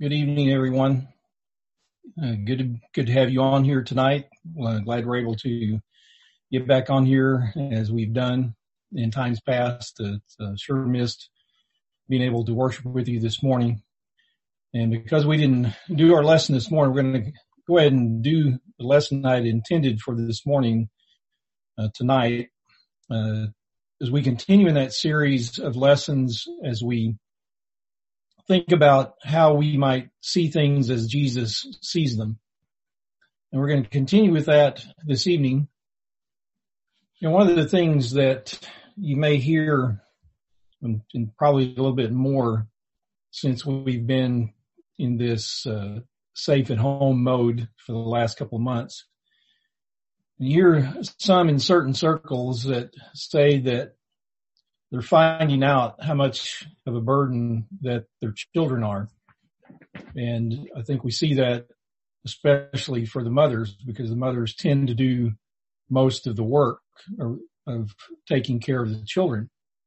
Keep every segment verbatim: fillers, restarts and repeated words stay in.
Good evening, everyone. Uh, good, to, good to have you on here tonight. Uh, glad we're able to get back on here as we've done in times past. Uh, it's uh, sure missed being able to worship with you this morning. And because we didn't do our lesson this morning, we're going to go ahead and do the lesson I had intended for this morning uh, tonight. Uh, as we continue in that series of lessons, as we think about how we might see things as Jesus sees them. And we're going to continue with that this evening. You know, one of the things that you may hear, and probably a little bit more since we've been in this uh, safe at home mode for the last couple of months, and you hear some in certain circles that say that they're finding out how much of a burden that their children are. And I think we see that especially for the mothers, because the mothers tend to do most of the work of, of taking care of the children.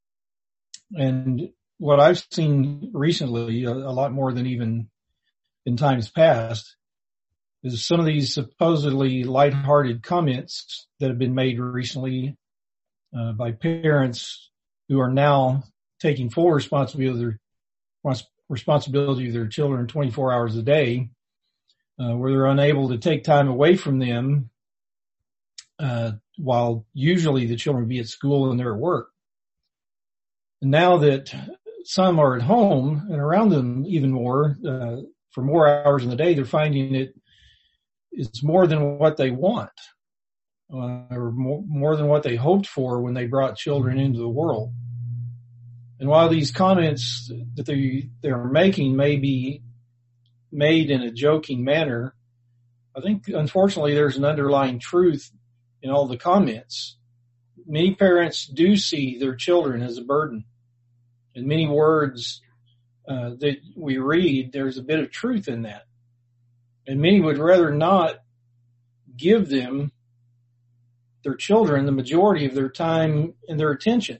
And what I've seen recently, a, a lot more than even in times past, is some of these supposedly lighthearted comments that have been made recently uh, by parents who are now taking full responsibility of their responsibility of their children twenty-four hours a day, uh, where they're unable to take time away from them, uh, while usually the children would be at school and they're at work. And now that some are at home and around them even more, uh, for more hours in the day, they're finding it it's more than what they want. Uh, or more, more than what they hoped for when they brought children into the world. And while these comments that they, they're making may be made in a joking manner, I think unfortunately there's an underlying truth in all the comments. Many parents do see their children as a burden. In many words uh, that we read, there's a bit of truth in that. And many would rather not give them their children the majority of their time and their attention.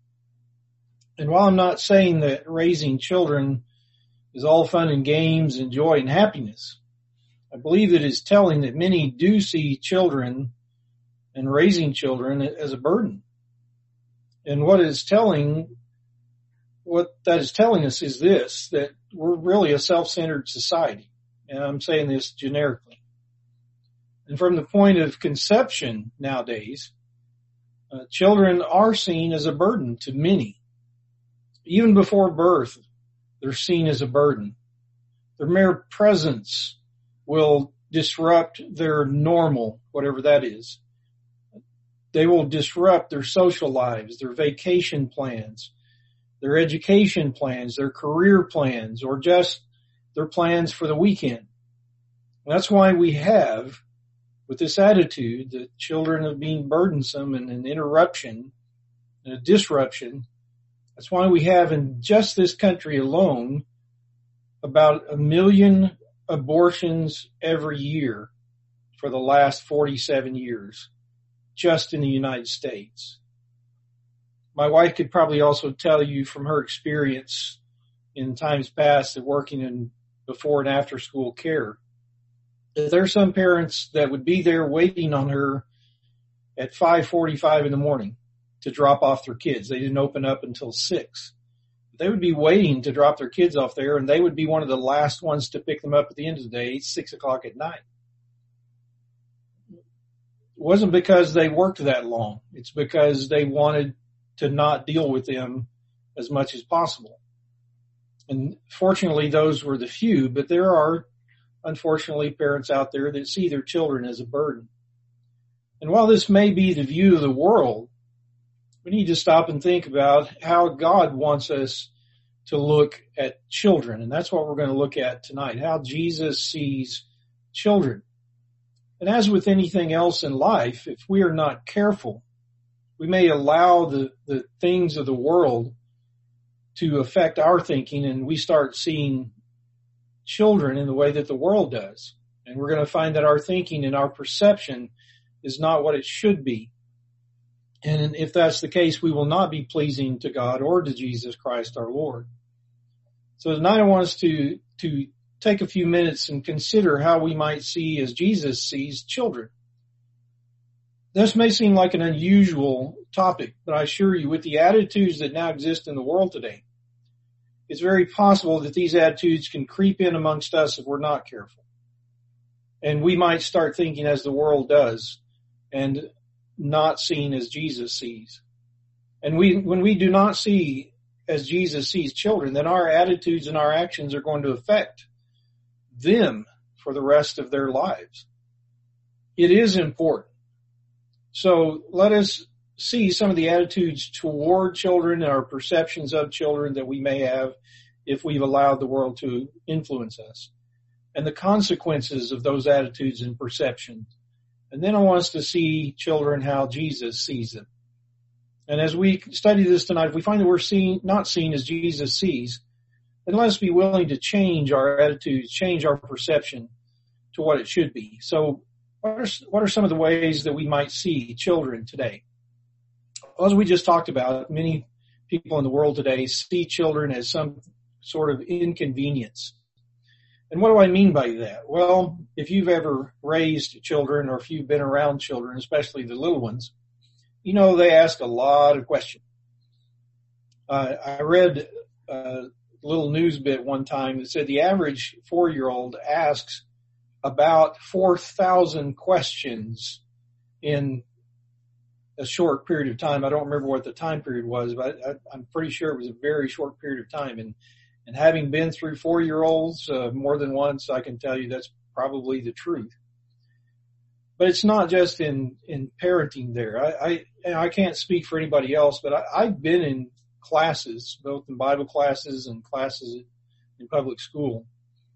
And while I'm not saying that raising children is all fun and games and joy and happiness, I believe it is telling that many do see children and raising children as a burden. And what is telling, what that is telling us is this, that we're really a self-centered society. And I'm saying this generically. And from the point of conception nowadays, uh, children are seen as a burden to many. Even before birth, they're seen as a burden. Their mere presence will disrupt their normal, whatever that is. They will disrupt their social lives, their vacation plans, their education plans, their career plans, or just their plans for the weekend. And that's why we have, with this attitude that children are being burdensome and an interruption and a disruption, that's why we have in just this country alone about a million abortions every year for the last forty-seven years, just in the United States. My wife could probably also tell you from her experience in times past of working in before and after school care, there are some parents that would be there waiting on her at five forty-five in the morning to drop off their kids. They didn't open up until six. They would be waiting to drop their kids off there, and they would be one of the last ones to pick them up at the end of the day, six o'clock at night. It wasn't because they worked that long. It's because they wanted to not deal with them as much as possible. And fortunately, those were the few, but there are unfortunately parents out there that see their children as a burden. And while this may be the view of the world, we need to stop and think about how God wants us to look at children. And that's what we're going to look at tonight, how Jesus sees children. And as with anything else in life, if we are not careful, we may allow the, the things of the world to affect our thinking, and we start seeing children in the way that the world does. And we're going to find that our thinking and our perception is not what it should be. And if that's the case, we will not be pleasing to God or to Jesus Christ our Lord. So tonight I want us to, to take a few minutes and consider how we might see as Jesus sees children. This may seem like an unusual topic, but I assure you, with the attitudes that now exist in the world today, it's very possible that these attitudes can creep in amongst us if we're not careful. And we might start thinking as the world does and not seeing as Jesus sees. And we, when we do not see as Jesus sees children, then our attitudes and our actions are going to affect them for the rest of their lives. It is important. So let us see some of the attitudes toward children and our perceptions of children that we may have if we've allowed the world to influence us, and the consequences of those attitudes and perceptions. And then I want us to see children how Jesus sees them. And as we study this tonight, if we find that we're seeing, not seen as Jesus sees, then let us be willing to change our attitudes, change our perception to what it should be. So what are, what are some of the ways that we might see children today? As we just talked about, many people in the world today see children as some sort of inconvenience. And what do I mean by that? Well, if you've ever raised children or if you've been around children, especially the little ones, you know they ask a lot of questions. Uh, I read a little news bit one time that said the average four-year-old asks about four thousand questions in a short period of time. I don't remember what the time period was, but I, I'm pretty sure it was a very short period of time. And, and having been through four-year-olds uh, more than once, I can tell you that's probably the truth. But it's not just in, in parenting there. I, I, I can't speak for anybody else, but I, I've been in classes, both in Bible classes and classes in public school.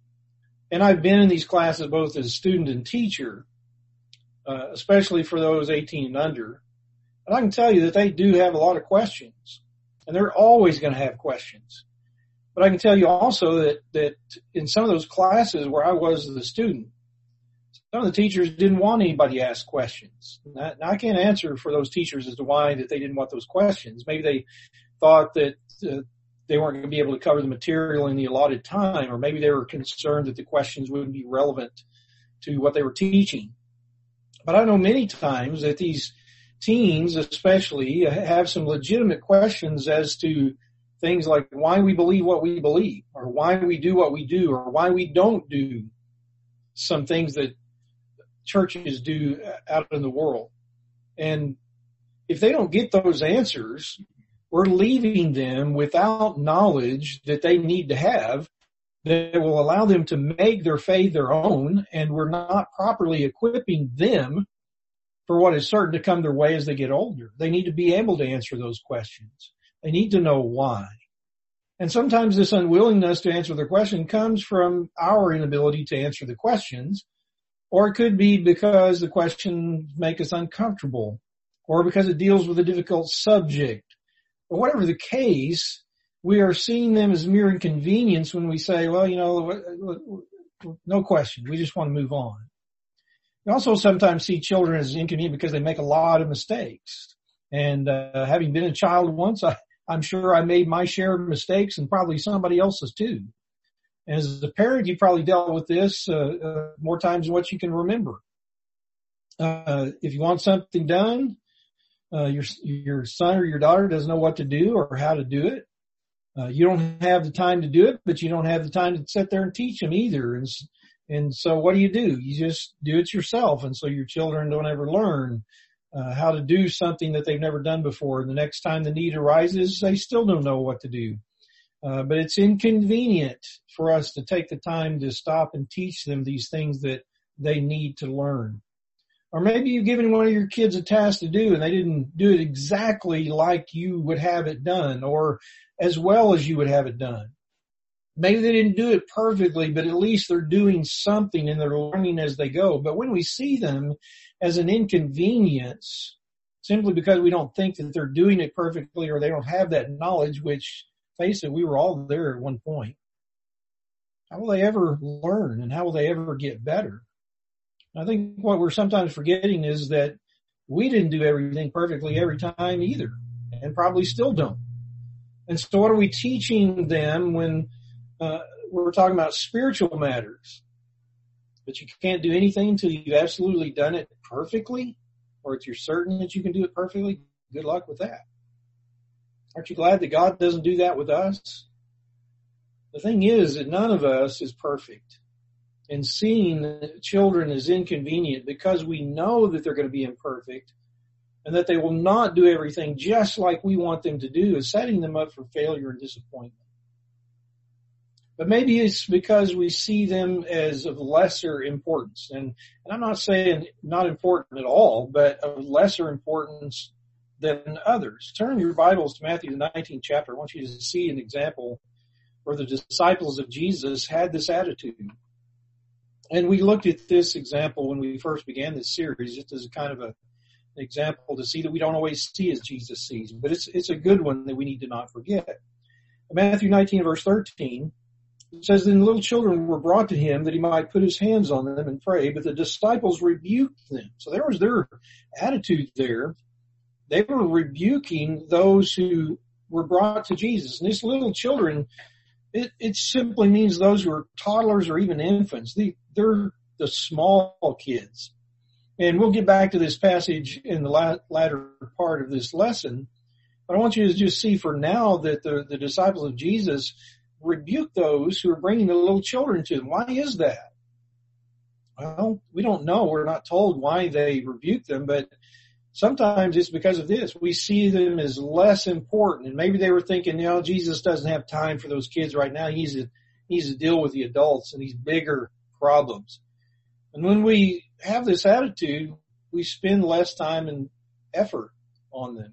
And I've been in these classes both as a student and teacher, uh, especially for those eighteen and under. And I can tell you that they do have a lot of questions, and they're always going to have questions. But I can tell you also that, that in some of those classes where I was as a student, some of the teachers didn't want anybody to ask questions. Now, I can't answer for those teachers as to why that they didn't want those questions. Maybe they thought that uh, they weren't going to be able to cover the material in the allotted time, or maybe they were concerned that the questions wouldn't be relevant to what they were teaching. But I know many times that these teens especially have some legitimate questions as to things like why we believe what we believe, or why we do what we do, or why we don't do some things that churches do out in the world. And if they don't get those answers, we're leaving them without knowledge that they need to have that will allow them to make their faith their own, and we're not properly equipping them for what is certain to come their way as they get older. They need to be able to answer those questions. They need to know why. And sometimes this unwillingness to answer the question comes from our inability to answer the questions, or it could be because the questions make us uncomfortable, or because it deals with a difficult subject. But whatever the case, we are seeing them as mere inconvenience when we say, well, you know, no question. We just want to move on. We also sometimes see children as inconvenient because they make a lot of mistakes. And uh, having been a child once, I, I'm sure I made my share of mistakes, and probably somebody else's too. As a parent, you probably dealt with this uh, uh, more times than what you can remember. Uh, if you want something done, uh, your your son or your daughter doesn't know what to do or how to do it. Uh, you don't have the time to do it, but you don't have the time to sit there and teach them either. And and so what do you do? You just do it yourself, and so your children don't ever learn uh, how to do something that they've never done before. And the next time the need arises, they still don't know what to do. Uh, but it's inconvenient for us to take the time to stop and teach them these things that they need to learn. Or maybe you've given one of your kids a task to do and they didn't do it exactly like you would have it done, or as well as you would have it done. Maybe they didn't do it perfectly, but at least they're doing something and they're learning as they go. But when we see them as an inconvenience, simply because we don't think that they're doing it perfectly or they don't have that knowledge, which, face it, we were all there at one point, how will they ever learn, and how will they ever get better? I think what we're sometimes forgetting is that we didn't do everything perfectly every time either, and probably still don't. And so what are we teaching them when uh, we're talking about spiritual matters. But you can't do anything until you've absolutely done it perfectly, or if you're certain that you can do it perfectly. Good luck with that. Aren't you glad that God doesn't do that with us? The thing is that none of us is perfect. And seeing children is inconvenient because we know that they're going to be imperfect and that they will not do everything just like we want them to do, is setting them up for failure and disappointment. But maybe it's because we see them as of lesser importance. And, and I'm not saying not important at all, but of lesser importance than others. Turn your Bibles to Matthew, the nineteenth chapter. I want you to see an example where the disciples of Jesus had this attitude. And we looked at this example when we first began this series, just as a kind of a, an example to see that we don't always see as Jesus sees. But it's, it's a good one that we need to not forget. Matthew nineteen, verse thirteen, it says, then little children were brought to him that he might put his hands on them and pray, but the disciples rebuked them. So there was their attitude there. They were rebuking those who were brought to Jesus. And these little children, it, it simply means those who are toddlers or even infants. They, they're the small kids. And we'll get back to this passage in the la- latter part of this lesson. But I want you to just see for now that the, the disciples of Jesus rebuke those who are bringing the little children to them. Why is that? Well, we don't know. We're not told why they rebuke them, but sometimes it's because of this. We see them as less important. And maybe they were thinking, you know, Jesus doesn't have time for those kids right now. He needs to, he needs to deal with the adults and these bigger problems. And when we have this attitude, we spend less time and effort on them.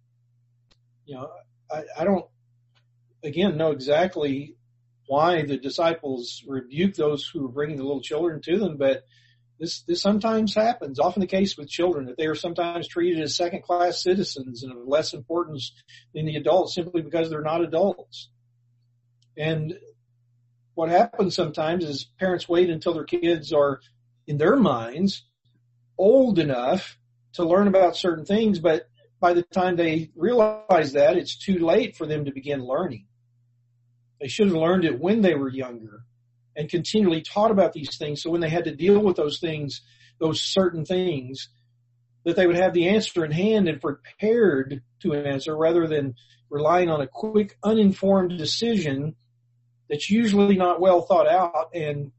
You know, I, I don't, again, know exactly why the disciples rebuke those who are bringing the little children to them, but this, this sometimes happens, often the case with children, that they are sometimes treated as second-class citizens and of less importance than the adults simply because they're not adults. And what happens sometimes is parents wait until their kids are, in their minds, old enough to learn about certain things, but by the time they realize that, it's too late for them to begin learning. They should have learned it when they were younger and continually taught about these things. So when they had to deal with those things, those certain things, that they would have the answer in hand and prepared to answer rather than relying on a quick, uninformed decision that's usually not well thought out and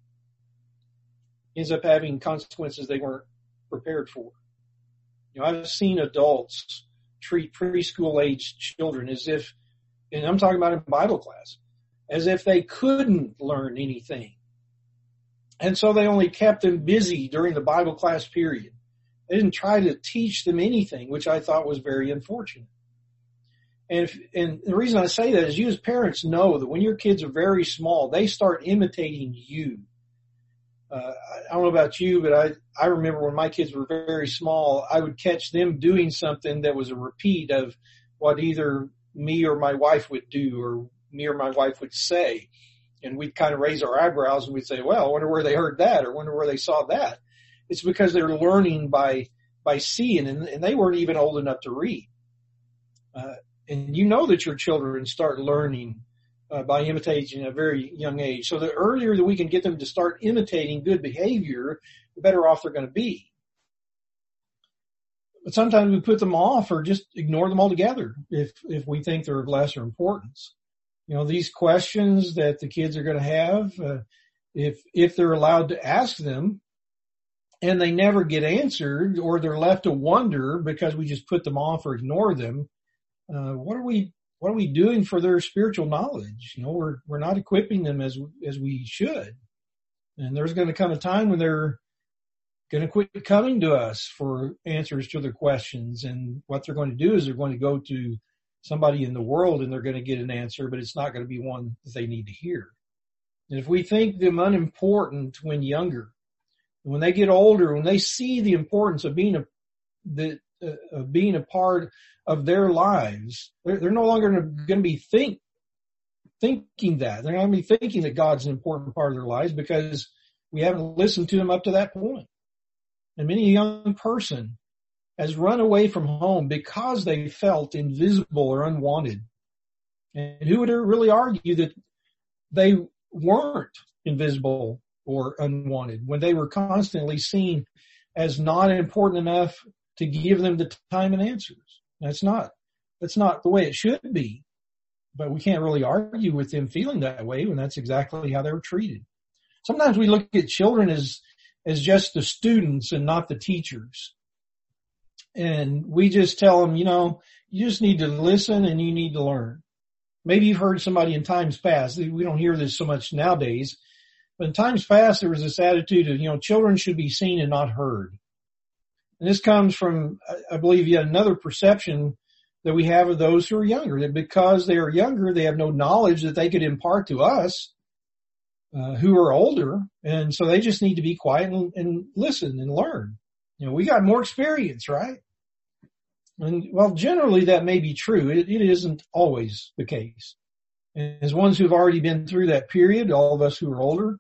ends up having consequences they weren't prepared for. You know, I've seen adults treat preschool age children as if, and I'm talking about in Bible class, as if they couldn't learn anything. And so they only kept them busy during the Bible class period. They didn't try to teach them anything, which I thought was very unfortunate. And, if, and the reason I say that is you as parents know that when your kids are very small, they start imitating you. Uh, I don't know about you, but I, I remember when my kids were very small, I would catch them doing something that was a repeat of what either me or my wife would do or me or my wife would say. And we'd kind of raise our eyebrows and we'd say, well, I wonder where they heard that or wonder where they saw that. It's because they're learning by, by seeing, and, and they weren't even old enough to read. Uh, and you know that your children start learning uh, by imitating at a very young age. So the earlier that we can get them to start imitating good behavior, the better off they're going to be. But sometimes we put them off or just ignore them altogether if, if we think they're of lesser importance. You know, these questions that the kids are going to have, uh, if, if they're allowed to ask them and they never get answered or they're left to wonder because we just put them off or ignore them, uh, what are we, what are we doing for their spiritual knowledge? You know, we're, we're not equipping them as, as we should. And there's going to come a time when they're going to quit coming to us for answers to their questions. And what they're going to do is they're going to go to somebody in the world and they're going to get an answer, but it's not going to be one that they need to hear. And if we think them unimportant when younger, when they get older, when they see the importance of being a, the, uh, of being a part of their lives, they're, they're no longer going to be think, thinking that. They're not going to be thinking that God's an important part of their lives because we haven't listened to them up to that point. And many a young person has run away from home because they felt invisible or unwanted. And who would really argue that they weren't invisible or unwanted, when they were constantly seen as not important enough to give them the time and answers. That's not, that's not the way it should be. But we can't really argue with them feeling that way when that's exactly how they were treated. Sometimes we look at children as, as just the students and not the teachers. And we just tell them, you know, you just need to listen and you need to learn. Maybe you've heard somebody in times past. We don't hear this so much nowadays, but in times past there was this attitude of, you know, children should be seen and not heard. And this comes from, I believe, yet another perception that we have of those who are younger, that because they are younger, they have no knowledge that they could impart to us, uh, who are older. And so they just need to be quiet and, and listen and learn. You know, we got more experience, right? And well, generally that may be true. It, it isn't always the case. And as ones who've already been through that period, all of us who are older,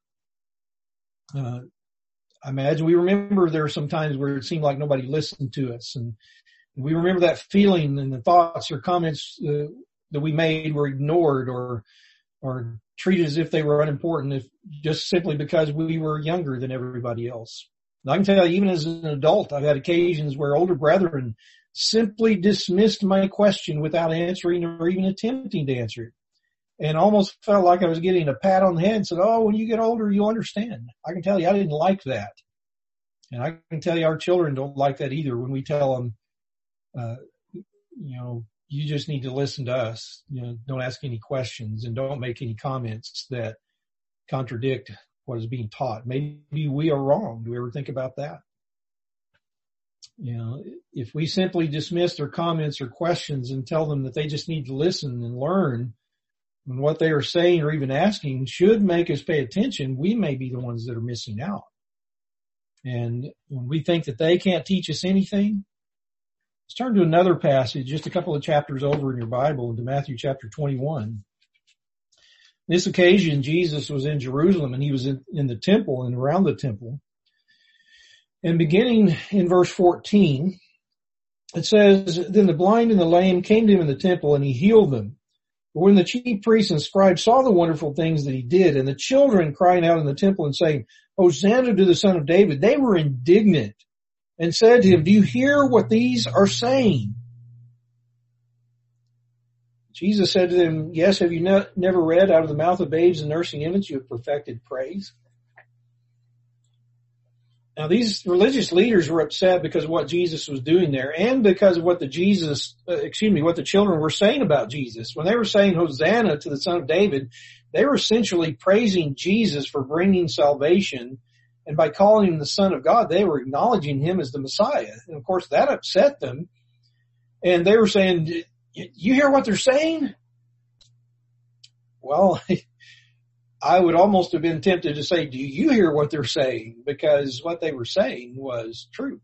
uh, I imagine we remember there are some times where it seemed like nobody listened to us, and we remember that feeling, and the thoughts or comments uh, that we made were ignored or, or treated as if they were unimportant, if just simply because we were younger than everybody else. And I can tell you, even as an adult, I've had occasions where older brethren simply dismissed my question without answering or even attempting to answer it, and almost felt like I was getting a pat on the head and said, "Oh, when you get older, you'll understand." I can tell you, I didn't like that. And I can tell you our children don't like that either when we tell them, Uh, you know, you just need to listen to us. You know, don't ask any questions and don't make any comments that contradict what is being taught. Maybe we are wrong. Do we ever think about that? You know, if we simply dismiss their comments or questions and tell them that they just need to listen and learn, and what they are saying or even asking should make us pay attention, we may be the ones that are missing out. And when we think that they can't teach us anything, let's turn to another passage, just a couple of chapters over in your Bible, into Matthew chapter twenty-one. This occasion, Jesus was in Jerusalem, and he was in, in the temple and around the temple. And beginning in verse fourteen, it says, "Then the blind and the lame came to him in the temple, and he healed them. But when the chief priests and scribes saw the wonderful things that he did, and the children crying out in the temple and saying, 'Hosanna to the Son of David,' they were indignant and said to him, 'Do you hear what these are saying?' Jesus said to them, 'Yes, have you ne- never read, out of the mouth of babes and nursing infants you have perfected praise?'" Now, these religious leaders were upset because of what Jesus was doing there, and because of what the Jesus, uh, excuse me, what the children were saying about Jesus. When they were saying Hosanna to the Son of David, they were essentially praising Jesus for bringing salvation. And by calling him the Son of God, they were acknowledging him as the Messiah. And of course, that upset them. And they were saying, "You hear what they're saying?" Well, I would almost have been tempted to say, "Do you hear what they're saying?" Because what they were saying was true.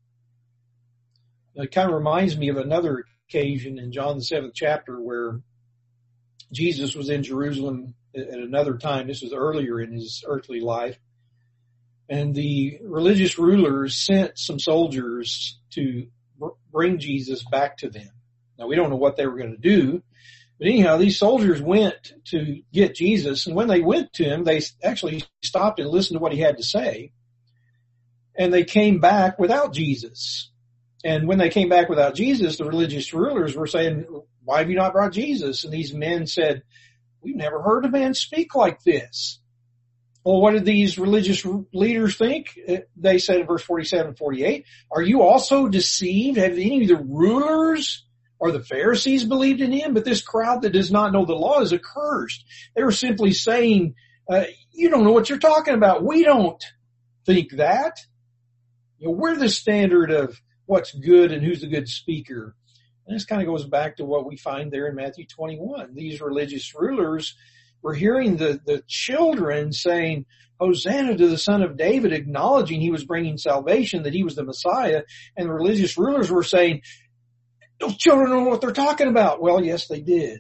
It kind of reminds me of another occasion in John the seventh chapter where Jesus was in Jerusalem at another time. This was earlier in his earthly life. And the religious rulers sent some soldiers to bring Jesus back to them. Now, we don't know what they were going to do. But anyhow, these soldiers went to get Jesus, and when they went to him, they actually stopped and listened to what he had to say, and they came back without Jesus. And when they came back without Jesus, the religious rulers were saying, "Why have you not brought Jesus?" And these men said, "We've never heard a man speak like this." Well, what did these religious leaders think? They said in verse forty-seven, forty-eight, "Are you also deceived? Have any of the rulers or the Pharisees believed in him? But this crowd that does not know the law is accursed." They were simply saying, uh, you don't know what you're talking about. We don't think that. You know, we're the standard of what's good and who's a good speaker. And this kind of goes back to what we find there in Matthew twenty-one. These religious rulers were hearing the, the children saying, "Hosanna to the Son of David," acknowledging he was bringing salvation, that he was the Messiah. And the religious rulers were saying, "Those children don't know what they're talking about." Well, yes, they did.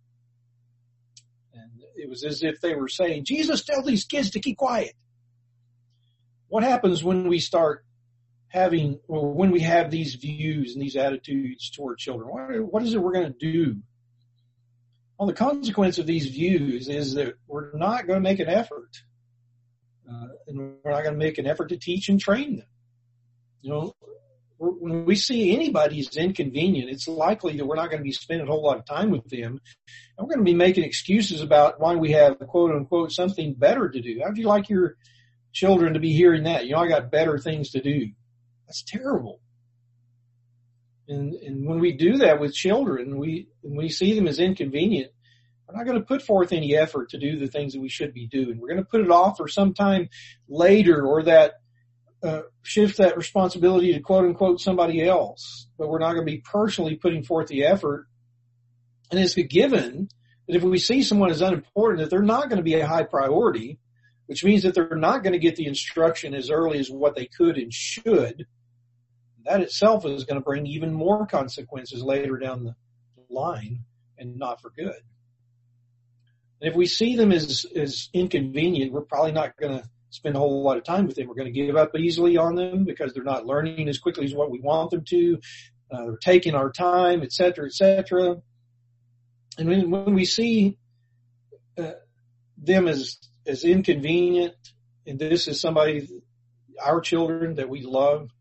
And it was as if they were saying, "Jesus, tell these kids to keep quiet." What happens when we start having, or when we have these views and these attitudes toward children? What, what is it we're going to do? Well, the consequence of these views is that we're not going to make an effort. Uh, and we're not going to make an effort to teach and train them. You know, when we see anybody as inconvenient, it's likely that we're not going to be spending a whole lot of time with them. And we're going to be making excuses about why we have, quote unquote, something better to do. How'd you like your children to be hearing that? You know, I got better things to do. That's terrible. And, and when we do that with children, we, when we see them as inconvenient, we're not going to put forth any effort to do the things that we should be doing. We're going to put it off for some time later, or that uh, shift that responsibility to quote unquote somebody else. But we're not going to be personally putting forth the effort. And it's a given that if we see someone as unimportant, that they're not going to be a high priority, which means that they're not going to get the instruction as early as what they could and should. That itself is going to bring even more consequences later down the line, and not for good. And if we see them as, as inconvenient, we're probably not going to spend a whole lot of time with them. We're going to give up easily on them because they're not learning as quickly as what we want them to. Uh, they're taking our time, et cetera, et cetera. And when, when we see uh, them as, as inconvenient, and this is somebody, our children that we love,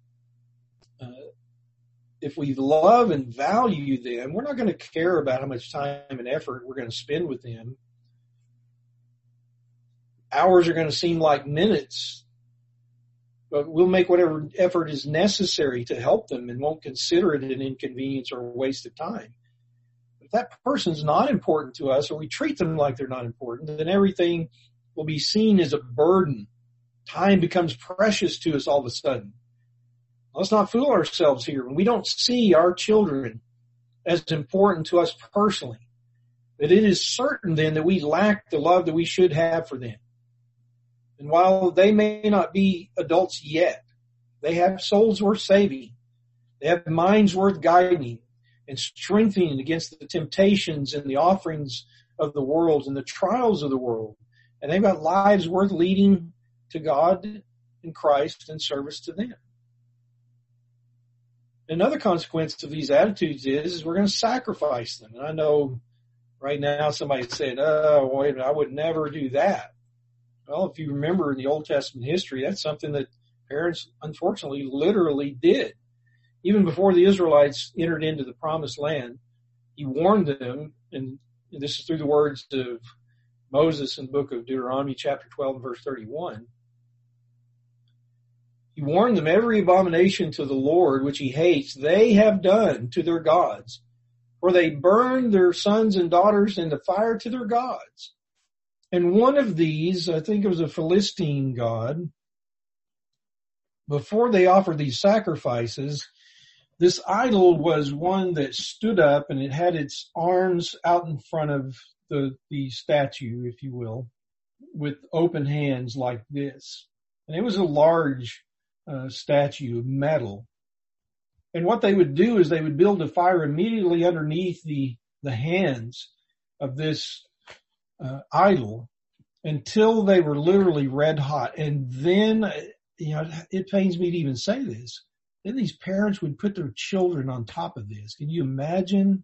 if we love and value them, we're not going to care about how much time and effort we're going to spend with them. Hours are going to seem like minutes, but we'll make whatever effort is necessary to help them and won't consider it an inconvenience or a waste of time. If that person's not important to us, or we treat them like they're not important, then everything will be seen as a burden. Time becomes precious to us all of a sudden. Let's not fool ourselves here. When we don't see our children as important to us personally, that it is certain then that we lack the love that we should have for them. And while they may not be adults yet, they have souls worth saving. They have minds worth guiding and strengthening against the temptations and the offerings of the world and the trials of the world. And they've got lives worth leading to God and Christ and service to them. Another consequence of these attitudes is, is we're going to sacrifice them. And I know right now somebody's saying, oh, wait a minute, I would never do that. Well, if you remember in the Old Testament history, that's something that parents, unfortunately, literally did. Even before the Israelites entered into the promised land, he warned them, and this is through the words of Moses in the book of Deuteronomy, chapter twelve, and verse thirty-one. He warned them, every abomination to the Lord which he hates, they have done to their gods. For they burned their sons and daughters in the fire to their gods. And one of these, I think it was a Philistine god, before they offered these sacrifices, this idol was one that stood up and it had its arms out in front of the, the statue, if you will, with open hands like this. And it was a large uh, statue of metal. And what they would do is they would build a fire immediately underneath the, the hands of this uh, idol until they were literally red hot. And then, you know, it pains me to even say this, then these parents would put their children on top of this. Can you imagine?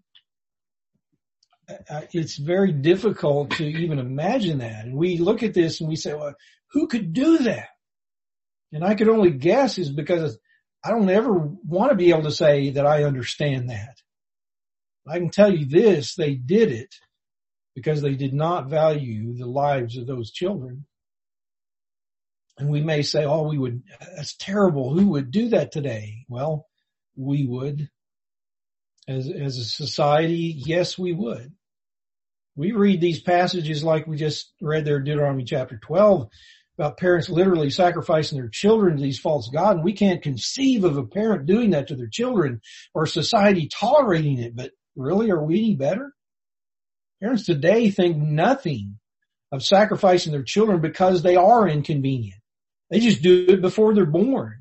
It's very difficult to even imagine that. And we look at this and we say, well, who could do that? And I could only guess is because I don't ever want to be able to say that I understand that. I can tell you this, they did it because they did not value the lives of those children. And we may say, oh, we would, that's terrible. Who would do that today? Well, we would. As, as a society, yes, we would. We read these passages like we just read there in Deuteronomy chapter twelve about parents literally sacrificing their children to these false gods. And we can't conceive of a parent doing that to their children or society tolerating it. But really, are we any better? Parents today think nothing of sacrificing their children because they are inconvenient. They just do it before they're born.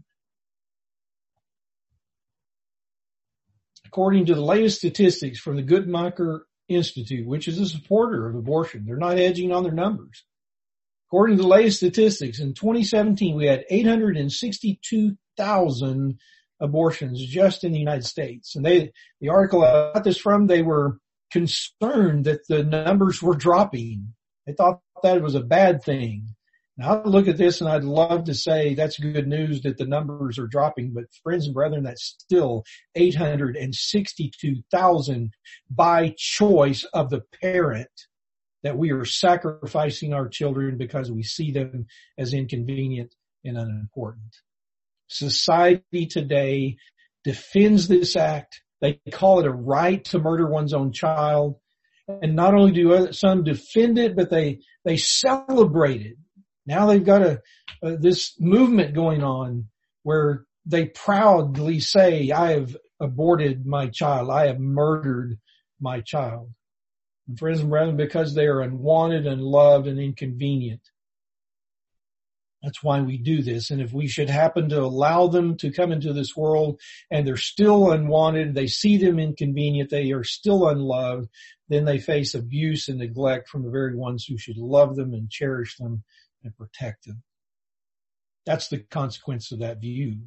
According to the latest statistics from the Guttmacher Institute, which is a supporter of abortion, they're not hedging on their numbers. According to the latest statistics, in twenty seventeen, we had eight hundred sixty-two thousand abortions just in the United States. And they, the article I got this from, they were concerned that the numbers were dropping. They thought that was a bad thing. Now I look at this and I'd love to say that's good news that the numbers are dropping, but friends and brethren, that's still eight hundred sixty-two thousand by choice of the parent, that we are sacrificing our children because we see them as inconvenient and unimportant. Society today defends this act. They call it a right to murder one's own child. And not only do some defend it, but they, they celebrate it. Now they've got a, uh, this movement going on where they proudly say, I have aborted my child. I have murdered my child. And friends and brethren, because they are unwanted, unloved, and inconvenient. That's why we do this. And if we should happen to allow them to come into this world and they're still unwanted, they see them inconvenient, they are still unloved, then they face abuse and neglect from the very ones who should love them and cherish them and protect them. That's the consequence of that view.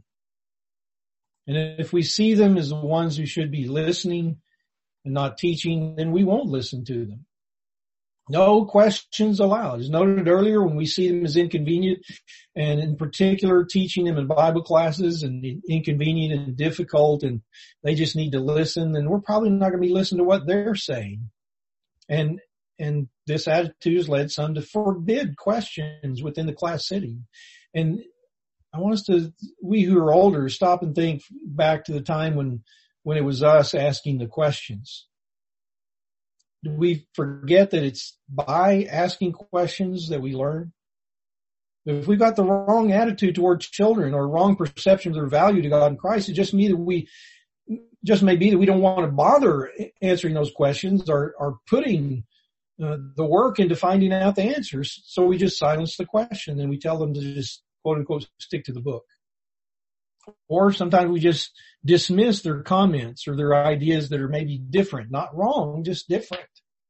And if we see them as the ones who should be listening and not teaching, then we won't listen to them. No questions allowed. As noted earlier, when we see them as inconvenient, and in particular teaching them in Bible classes and inconvenient and difficult, and they just need to listen, then we're probably not going to be listening to what they're saying. And and this attitude has led some to forbid questions within the class setting. And I want us to, we who are older, stop and think back to the time when when it was us asking the questions. Do we forget that it's by asking questions that we learn? If we've got the wrong attitude towards children or wrong perception of their value to God and Christ, it just may that we, just may be that we don't want to bother answering those questions or, or putting uh, the work into finding out the answers. So we just silence the question and we tell them to just quote unquote stick to the book. Or sometimes we just dismiss their comments or their ideas that are maybe different, not wrong, just different.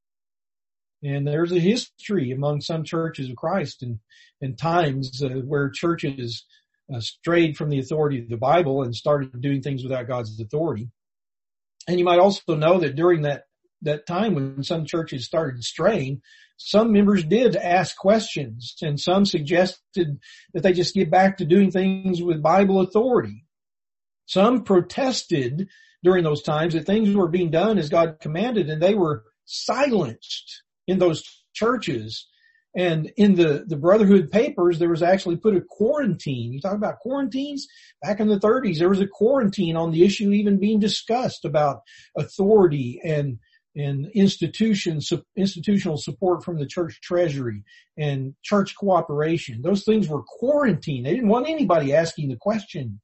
And there's a history among some churches of Christ and, and times uh, where churches uh, strayed from the authority of the Bible and started doing things without God's authority. And you might also know that during that, that time when some churches started straying, some members did ask questions, and some suggested that they just get back to doing things with Bible authority. Some protested during those times that things were being done as God commanded, and they were silenced in those churches. And in the, the Brotherhood papers, there was actually put a quarantine. You talk about quarantines? Back in the thirties, there was a quarantine on the issue even being discussed about authority and and institution, institutional support from the church treasury and church cooperation. Those things were quarantined. They didn't want anybody asking the question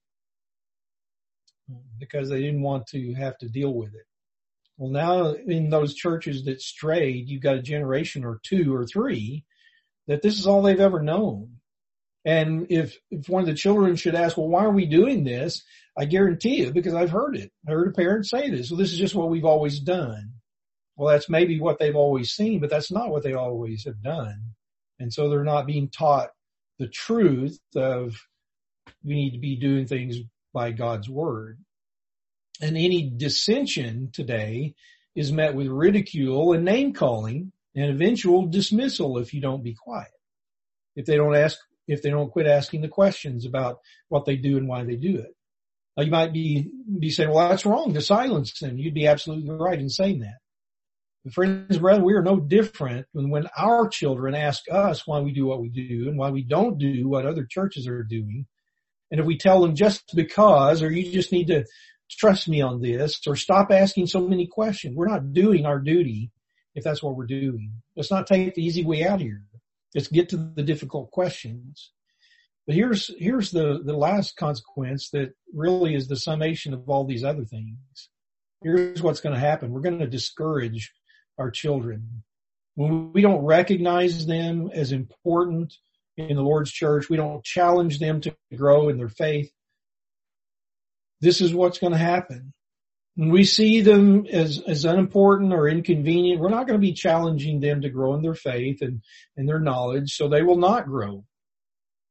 because they didn't want to have to deal with it. Well, now in those churches that strayed, you've got a generation or two or three that this is all they've ever known. And if, if one of the children should ask, well, why are we doing this? I guarantee you, because I've heard it. I heard a parent say this. Well, this is just what we've always done. Well, that's maybe what they've always seen, but that's not what they always have done. And so they're not being taught the truth of we need to be doing things by God's word. And any dissension today is met with ridicule and name calling and eventual dismissal if you don't be quiet. If they don't ask, if they don't quit asking the questions about what they do and why they do it. Now you might be, be saying, well, that's wrong to silence them. You'd be absolutely right in saying that. But friends and brethren, we are no different than when our children ask us why we do what we do and why we don't do what other churches are doing. And if we tell them just because, or you just need to trust me on this, or stop asking so many questions, we're not doing our duty if that's what we're doing. Let's not take the easy way out here. Let's get to the difficult questions. But here's, here's the, the last consequence that really is the summation of all these other things. Here's what's going to happen. We're going to discourage our children. When we don't recognize them as important in the Lord's church, we don't challenge them to grow in their faith, this is what's going to happen. When we see them as, as unimportant or inconvenient, we're not going to be challenging them to grow in their faith and, and their knowledge, so they will not grow.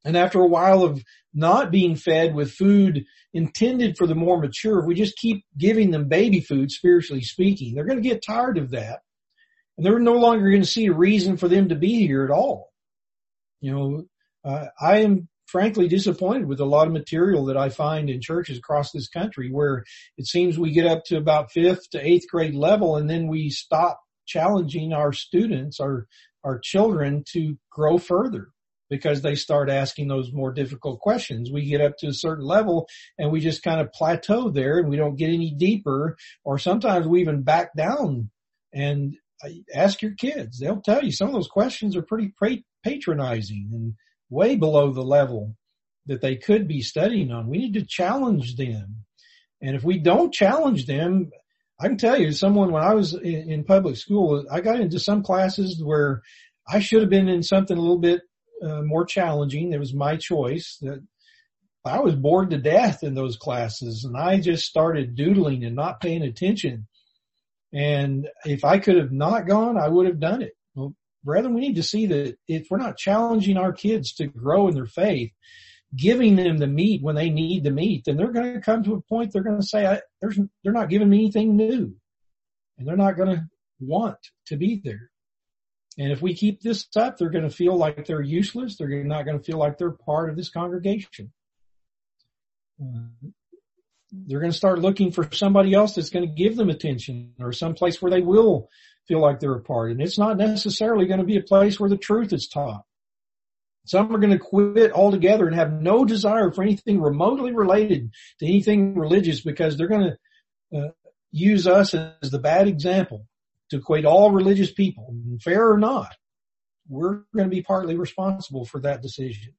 And after a while of not being fed with food intended for the more mature, if we just keep giving them baby food, spiritually speaking, they're going to get tired of that. And they're no longer going to see a reason for them to be here at all. You know, uh, I am frankly disappointed with a lot of material that I find in churches across this country where it seems we get up to about fifth to eighth grade level and then we stop challenging our students, our, our children to grow further because they start asking those more difficult questions. We get up to a certain level and we just kind of plateau there and we don't get any deeper, or sometimes we even back down. And ask your kids. They'll tell you some of those questions are pretty patronizing and way below the level that they could be studying on. We need to challenge them. And if we don't challenge them, I can tell you, someone, when I was in, in public school, I got into some classes where I should have been in something a little bit uh, more challenging. It was my choice. That I was bored to death in those classes, and I just started doodling and not paying attention. And if I could have not gone, I would have done it. Well, brethren, we need to see that if we're not challenging our kids to grow in their faith, giving them the meat when they need the meat, then they're going to come to a point they're going to say, I, there's, they're not giving me anything new. And they're not going to want to be there. And if we keep this up, they're going to feel like they're useless. They're not going to feel like they're part of this congregation. Uh, They're going to start looking for somebody else that's going to give them attention, or some place where they will feel like they're a part. And it's not necessarily going to be a place where the truth is taught. Some are going to quit altogether and have no desire for anything remotely related to anything religious because they're going to uh, use us as the bad example to equate all religious people. And fair or not, we're going to be partly responsible for that decision.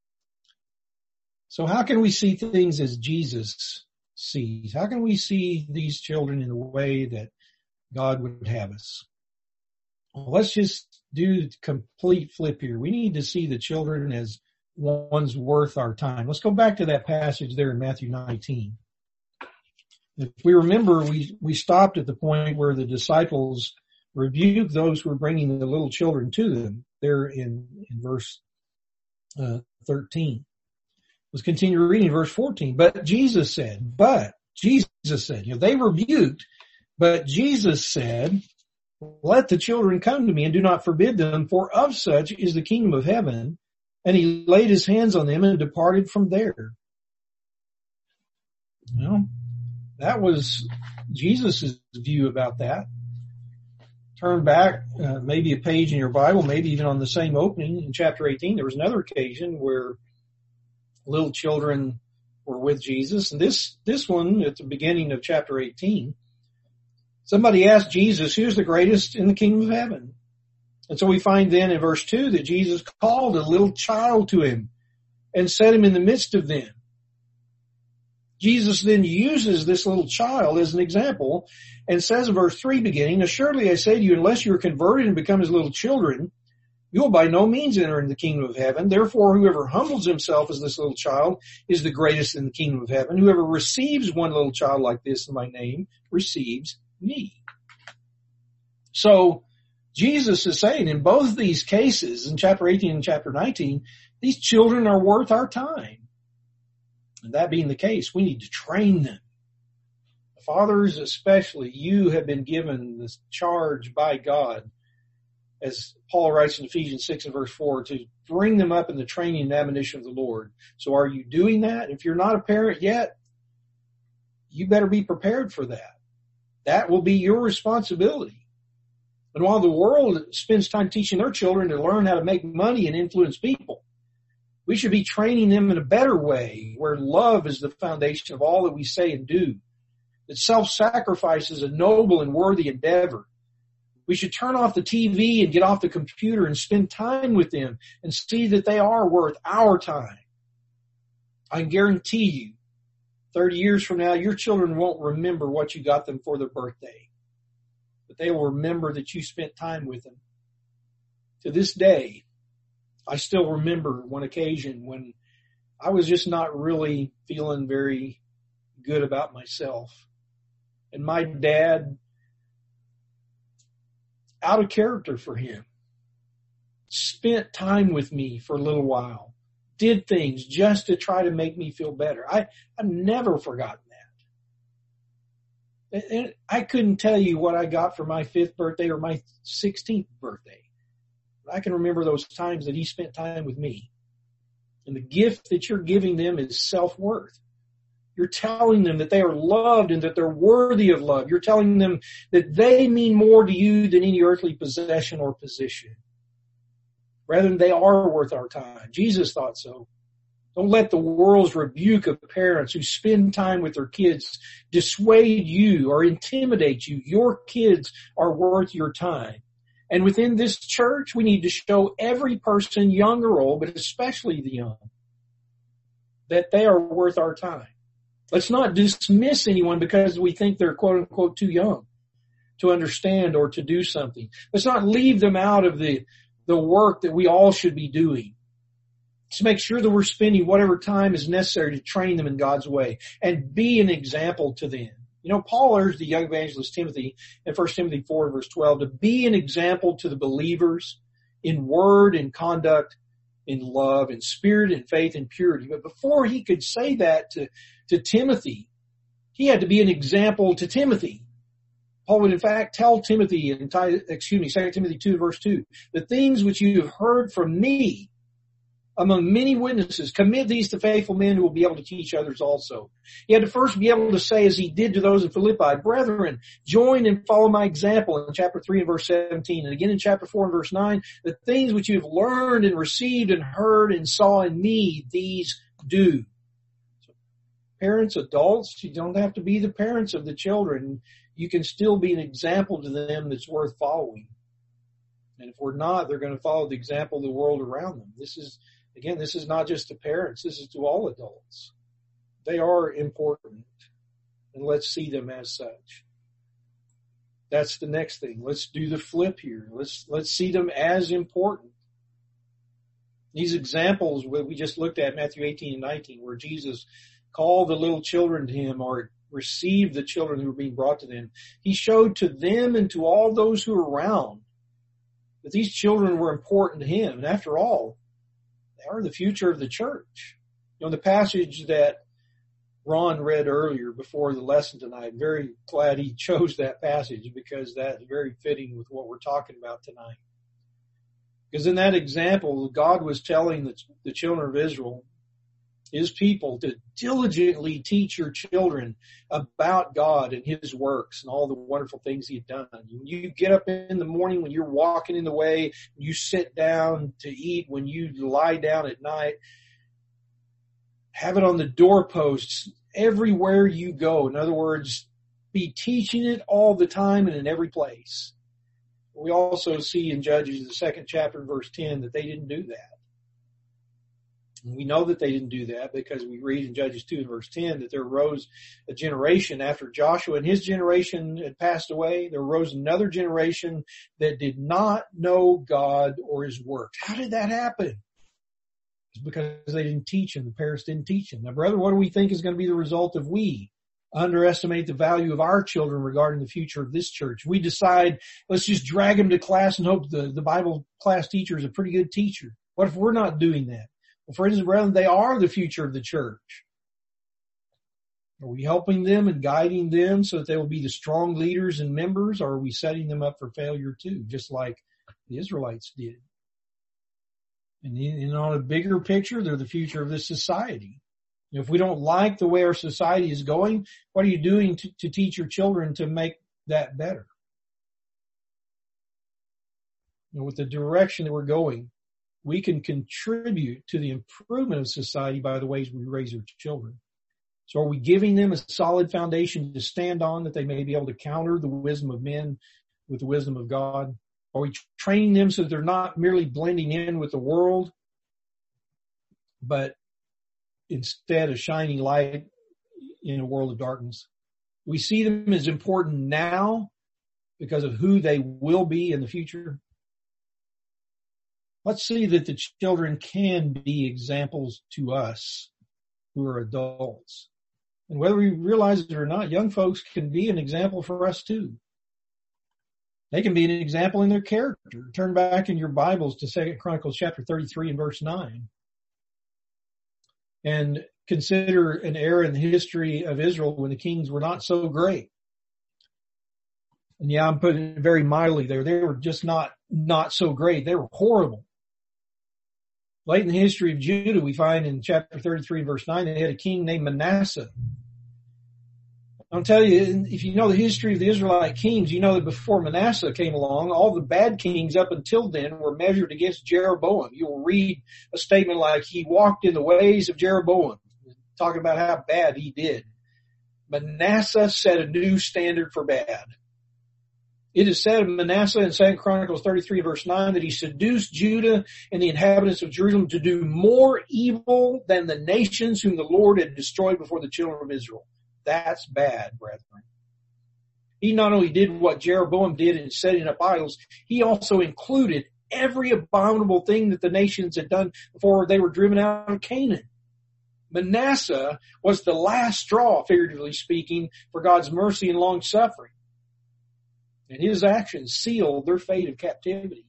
So how can we see things as Jesus sees? How can we see these children in the way that God would have us? Well, let's just do the complete flip here. We need to see the children as ones worth our time. Let's go back to that passage there in Matthew nineteen. If we remember, we, we stopped at the point where the disciples rebuked those who were bringing the little children to them there in, in verse uh, thirteen. Let's continue reading verse fourteen. But Jesus said, but Jesus said, you know, they rebuked, but Jesus said, let the children come to me and do not forbid them, for of such is the kingdom of heaven. And he laid his hands on them and departed from there. You know, that was Jesus' view about that. Turn back uh, maybe a page in your Bible, maybe even on the same opening in chapter eighteen. There was another occasion where little children were with Jesus. And this, this one at the beginning of chapter eighteen, somebody asked Jesus, who's the greatest in the kingdom of heaven? And so we find then in verse two that Jesus called a little child to him and set him in the midst of them. Jesus then uses this little child as an example and says in verse three beginning, assuredly I say to you, unless you are converted and become as little children, you will by no means enter into the kingdom of heaven. Therefore, whoever humbles himself as this little child is the greatest in the kingdom of heaven. Whoever receives one little child like this in my name receives me. So Jesus is saying in both these cases, in chapter eighteen and chapter nineteen, these children are worth our time. And that being the case, we need to train them. Fathers especially, you have been given this charge by God, as Paul writes in Ephesians six and verse four, to bring them up in the training and admonition of the Lord. So are you doing that? If you're not a parent yet, you better be prepared for that. That will be your responsibility. And while the world spends time teaching their children to learn how to make money and influence people, we should be training them in a better way, where love is the foundation of all that we say and do. That self-sacrifice is a noble and worthy endeavor. We should turn off the T V and get off the computer and spend time with them and see that they are worth our time. I guarantee you, thirty years from now, your children won't remember what you got them for their birthday, but they will remember that you spent time with them. To this day, I still remember one occasion when I was just not really feeling very good about myself. And my dad, out of character for him, spent time with me for a little while, did things just to try to make me feel better. I, I've never forgotten that. And I couldn't tell you what I got for my fifth birthday or my sixteenth birthday. But I can remember those times that he spent time with me. And the gift that you're giving them is self-worth. You're telling them that they are loved and that they're worthy of love. You're telling them that they mean more to you than any earthly possession or position. Rather than they are worth our time. Jesus thought so. Don't let the world's rebuke of parents who spend time with their kids dissuade you or intimidate you. Your kids are worth your time. And within this church, we need to show every person, young or old, but especially the young, that they are worth our time. Let's not dismiss anyone because we think they're quote unquote too young to understand or to do something. Let's not leave them out of the the work that we all should be doing. Let's make sure that we're spending whatever time is necessary to train them in God's way and be an example to them. You know, Paul urged the young evangelist Timothy in First Timothy four verse twelve to be an example to the believers in word and conduct, in love, in spirit, in faith, and purity. But before he could say that to, to Timothy, he had to be an example to Timothy. Paul would in fact tell Timothy in, excuse me, Second Timothy two verse two, the things which you have heard from me among many witnesses, commit these to faithful men who will be able to teach others also. He had to first be able to say, as he did to those in Philippi, brethren, join and follow my example in chapter three and verse seventeen. And again in chapter four and verse nine, the things which you have learned and received and heard and saw in me, these do. So, parents, adults, you don't have to be the parents of the children. You can still be an example to them that's worth following. And if we're not, they're going to follow the example of the world around them. This is, again, this is not just to parents. This is to all adults. They are important, and let's see them as such. That's the next thing. Let's do the flip here. Let's, let's see them as important. These examples that we just looked at, Matthew eighteen and nineteen, where Jesus called the little children to him or received the children who were being brought to them. He showed to them and to all those who were around that these children were important to him. And after all, they are the future of the church. You know, the passage that Ron read earlier before the lesson tonight, I'm very glad he chose that passage because that's very fitting with what we're talking about tonight. Because in that example, God was telling the, the children of Israel, his people, to diligently teach your children about God and his works and all the wonderful things he had done. When you get up in the morning, when you're walking in the way, when you sit down to eat, when you lie down at night, have it on the doorposts everywhere you go. In other words, be teaching it all the time and in every place. We also see in Judges, the second chapter, verse ten, that they didn't do that. And we know that they didn't do that because we read in Judges two and verse ten that there arose a generation after Joshua and his generation had passed away. There arose another generation that did not know God or his works. How did that happen? It's because they didn't teach him. The parents didn't teach him. Now, brother, what do we think is going to be the result if we underestimate the value of our children regarding the future of this church? We decide, let's just drag them to class and hope the, the Bible class teacher is a pretty good teacher. What if we're not doing that? Well, friends and brethren, they are the future of the church. Are we helping them and guiding them so that they will be the strong leaders and members, or are we setting them up for failure too, just like the Israelites did? And, and on a bigger picture, they're the future of this society. If we don't like the way our society is going, what are you doing to, to teach your children to make that better? You know, with the direction that we're going, we can contribute to the improvement of society by the ways we raise our children. So are we giving them a solid foundation to stand on that they may be able to counter the wisdom of men with the wisdom of God? Are we training them so that they're not merely blending in with the world, but instead a shining light in a world of darkness? We see them as important now because of who they will be in the future. Let's see that the children can be examples to us who are adults. And whether we realize it or not, young folks can be an example for us too. They can be an example in their character. Turn back in your Bibles to Second Chronicles chapter thirty-three and verse nine. and consider an era in the history of Israel when the kings were not so great. And yeah, I'm putting it very mildly there. They were just not, not so great. They were horrible. Late in the history of Judah, we find in chapter thirty-three, verse nine, they had a king named Manasseh. I'll tell you, if you know the history of the Israelite kings, you know that before Manasseh came along, all the bad kings up until then were measured against Jeroboam. You'll read a statement like, he walked in the ways of Jeroboam, talking about how bad he did. Manasseh set a new standard for bad. It is said of Manasseh in Second Chronicles thirty-three, verse nine, that he seduced Judah and the inhabitants of Jerusalem to do more evil than the nations whom the Lord had destroyed before the children of Israel. That's bad, brethren. He not only did what Jeroboam did in setting up idols, he also included every abominable thing that the nations had done before they were driven out of Canaan. Manasseh was the last straw, figuratively speaking, for God's mercy and long suffering. And his actions sealed their fate of captivity.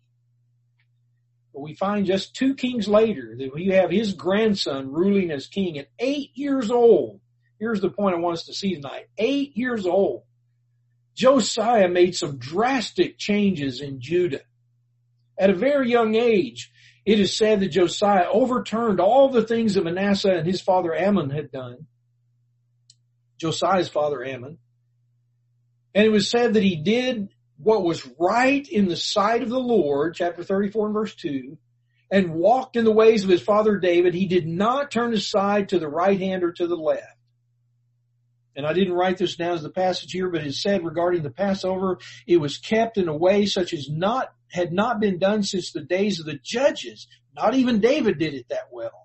But we find just two kings later that we have his grandson ruling as king at eight years old. Here's the point I want us to see tonight. Eight years old. Josiah made some drastic changes in Judah. At a very young age, it is said that Josiah overturned all the things that Manasseh and his father Ammon had done. Josiah's father Ammon. And it was said that he did what was right in the sight of the Lord, chapter thirty-four and verse two, and walked in the ways of his father David. He did not turn aside to the right hand or to the left. And I didn't write this down as the passage here, but it said regarding the Passover, it was kept in a way such as not had not been done since the days of the judges. Not even David did it that well.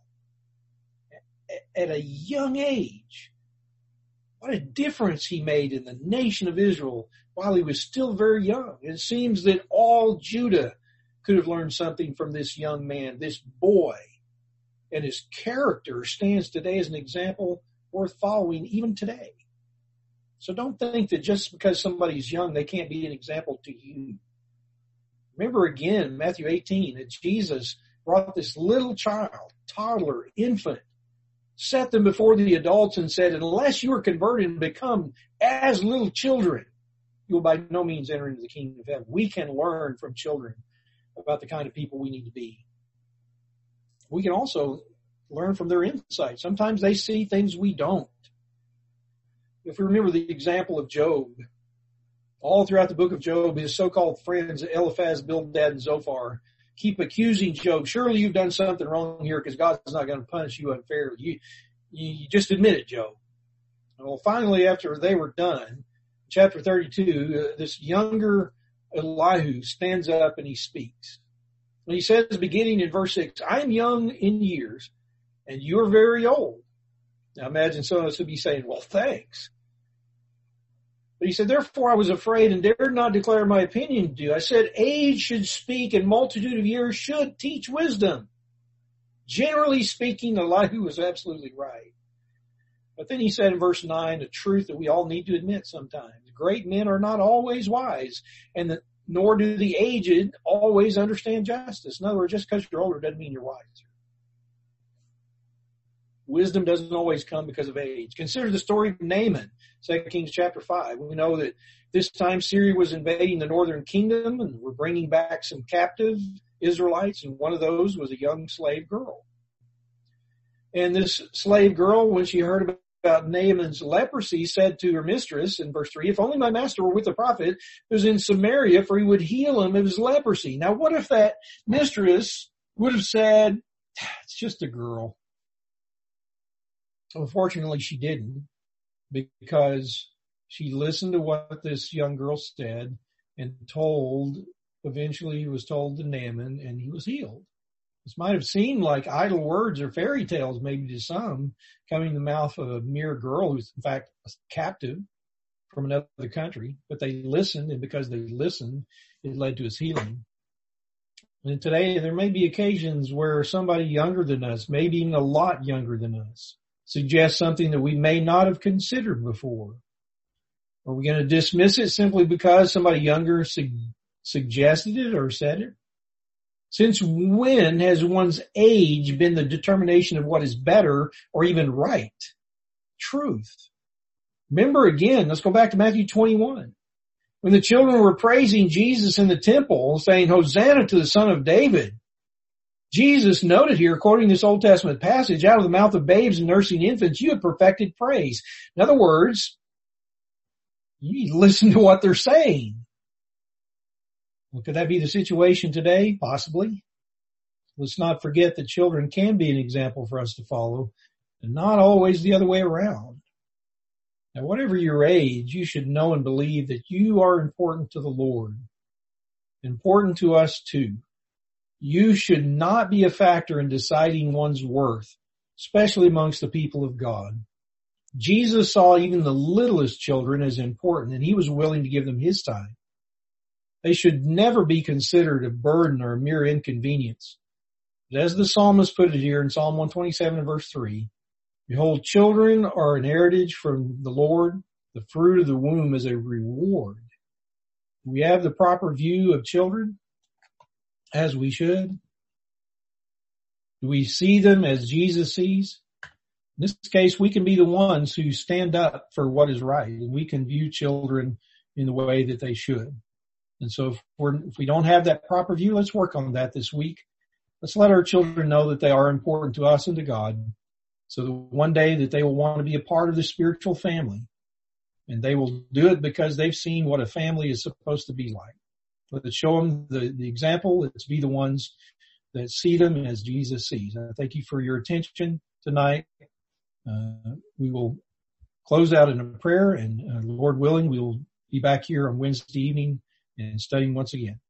At a young age, what a difference he made in the nation of Israel while he was still very young. It seems that all Judah could have learned something from this young man, this boy. And his character stands today as an example worth following even today. So don't think that just because somebody's young, they can't be an example to you. Remember again, Matthew eighteen, that Jesus brought this little child, toddler, infant, set them before the adults and said, unless you are converted and become as little children, you will by no means enter into the kingdom of heaven. We can learn from children about the kind of people we need to be. We can also learn from their insight. Sometimes they see things we don't. If we remember the example of Job, all throughout the book of Job, his so-called friends, Eliphaz, Bildad, and Zophar, keep accusing Job. Surely you've done something wrong here because God's not going to punish you unfairly. You, you just admit it, Job. Well, finally, after they were done, chapter thirty-two, uh, this younger Elihu stands up and he speaks. And he says, beginning in verse six, I am young in years, and you're very old. Now imagine some of us would be saying, well, thanks. But he said, therefore I was afraid and dared not declare my opinion to you. I said, age should speak and multitude of years should teach wisdom. Generally speaking, Elihu was absolutely right. But then he said in verse nine, a truth that we all need to admit sometimes. Great men are not always wise, and the, nor do the aged always understand justice. In other words, just because you're older doesn't mean you're wiser. Wisdom doesn't always come because of age. Consider the story of Naaman, Second Kings chapter five. We know that this time Syria was invading the northern kingdom and were bringing back some captive Israelites, and one of those was a young slave girl. And this slave girl, when she heard about about Naaman's leprosy, said to her mistress in verse three, if only my master were with the prophet who's in Samaria, for he would heal him of his leprosy. Now, what if that mistress would have said, it's just a girl? Unfortunately, she didn't, because she listened to what this young girl said and told, eventually was told to Naaman, and he was healed. This might have seemed like idle words or fairy tales maybe to some, coming in the mouth of a mere girl who's in fact a captive from another country, but they listened, and because they listened, it led to his healing. And today there may be occasions where somebody younger than us, maybe even a lot younger than us, suggests something that we may not have considered before. Are we going to dismiss it simply because somebody younger su- suggested it or said it? Since when has one's age been the determination of what is better or even right? Truth. Remember again, let's go back to Matthew twenty-one. When the children were praising Jesus in the temple, saying, Hosanna to the Son of David, Jesus noted here, quoting this Old Testament passage, out of the mouth of babes and nursing infants, you have perfected praise. In other words, you need to listen to what they're saying. Well, could that be the situation today? Possibly. Let's not forget that children can be an example for us to follow, and not always the other way around. Now, whatever your age, you should know and believe that you are important to the Lord, important to us too. You should not be a factor in deciding one's worth, especially amongst the people of God. Jesus saw even the littlest children as important, and he was willing to give them his time. They should never be considered a burden or a mere inconvenience. But as the psalmist put it here in Psalm one twenty-seven and verse three, behold, children are an heritage from the Lord. The fruit of the womb is a reward. We have the proper view of children, as we should. Do we see them as Jesus sees? In this case, we can be the ones who stand up for what is right, and we can view children in the way that they should. And so if, we're, if we don't have that proper view, let's work on that this week. Let's let our children know that they are important to us and to God, so that one day that they will want to be a part of the spiritual family. And they will do it because they've seen what a family is supposed to be like. Let's show them the, the example. Let's be the ones that see them as Jesus sees. I thank you for your attention tonight. Uh, we will close out in a prayer, and uh, Lord willing, we will be back here on Wednesday evening and studying once again.